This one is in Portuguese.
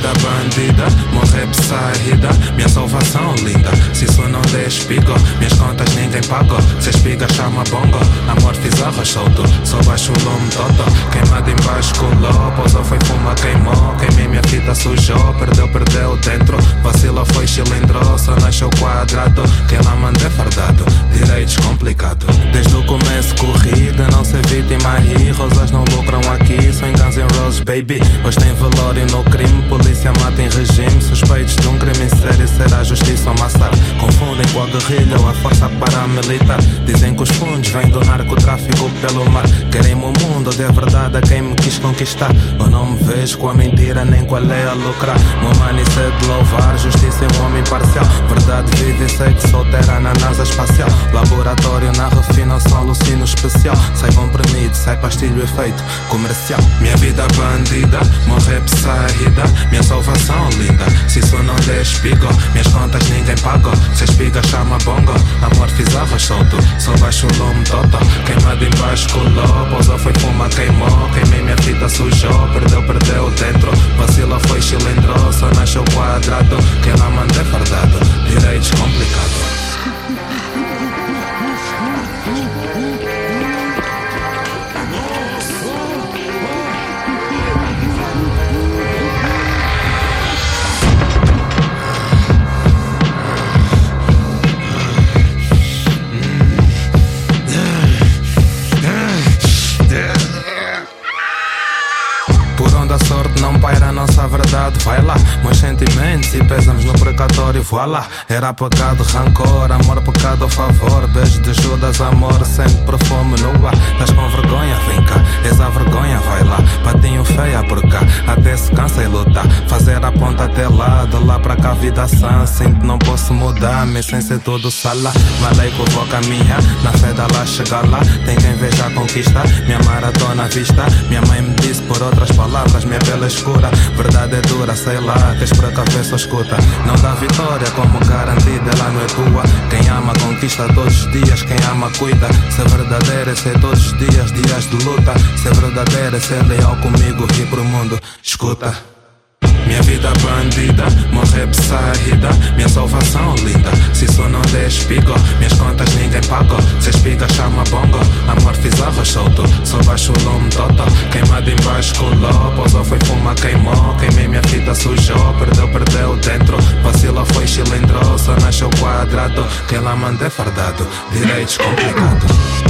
vida bandida, morrer saída, minha salvação linda. Se isso não der espigo, minhas contas ninguém pagou. Se espiga chama bongo, amor fiz arroz solto. Só baixo o lume todo, queimado embaixo colou. Pousou foi fuma, queimou, queimei minha fita sujou. Perdeu dentro, vacila foi cilindro. Só nasceu quadrado, quem lá manda é fardado. Direitos complicado, desde o começo corrida. Não ser vítima e rosas não lucram aqui. Só em Guns N' Roses baby, hoje tem velório no crime. Polícia mata em regime, suspeitos de um crime em série. Será justiça ou massacre? Confundem com a guerrilha ou a força paramilitar. Dizem que os fundos vêm do narcotráfico pelo mar. Querem-me o mundo de verdade a quem me quis conquistar. Eu não me vejo com a mentira nem com a lei a lucrar. Meu mano isso é de louvar, justiça é um homem parcial. Verdade vive e sei que solteira na NASA espacial. Laboratório na refinação, alucino especial. Sai comprimido, sai pastilho efeito comercial. Minha vida bandida, morrer saída, minha salvação linda. Se isso não der espigo, minhas contas ninguém pagou. Se espiga chama bongo, amor fiz arroz solto. Só baixo o lume toto, queimado embaixo colou. Pousou foi fuma, queimou, queimei minha fita sujou. Perdeu dentro, vacila foi cilindro. Só nasceu quadrado, quem lá manda é fardado. Direitos complicados. Não paira a nossa verdade, vai lá. Meus sentimentos e pesamos no precatório, voilá. Era pecado, rancor, amor, pecado a favor. Beijo de Judas, amor, sente perfume no ar. Estás com vergonha, vem cá, és a vergonha, vai lá. Patinho feia por cá, até se cansa e luta. Fazer a ponta até lá, de lá para cá vida sã. Sinto não posso mudar, minha essência é todo sala. Malei que eu vou caminhar, na fé da lá chegar lá. Tem quem veja a conquista, minha maratona à vista. Minha mãe me disse por outras palavras, minha pele é escura. Verdade é dura, sei lá, tens pra café só escuta. Não dá vitória como garantida, ela não é tua. Quem ama conquista todos os dias, quem ama cuida. Ser verdadeiro é ser todos os dias, dias de luta. Ser verdadeiro é ser leal comigo e pro mundo, escuta. Minha vida bandida, morrer saída, minha salvação linda. Se isso não der espigo, minhas contas ninguém pagou. Se espiga chama bongo, amor fiz arroz solto. Só baixo o lume toto, queimado embaixo colou. Pousou foi fuma, queimou, queimei minha fita sujou. Perdeu dentro, vacila foi cilindro. Só nasceu quadrado, quem lá manda é fardado. Direitos complicados.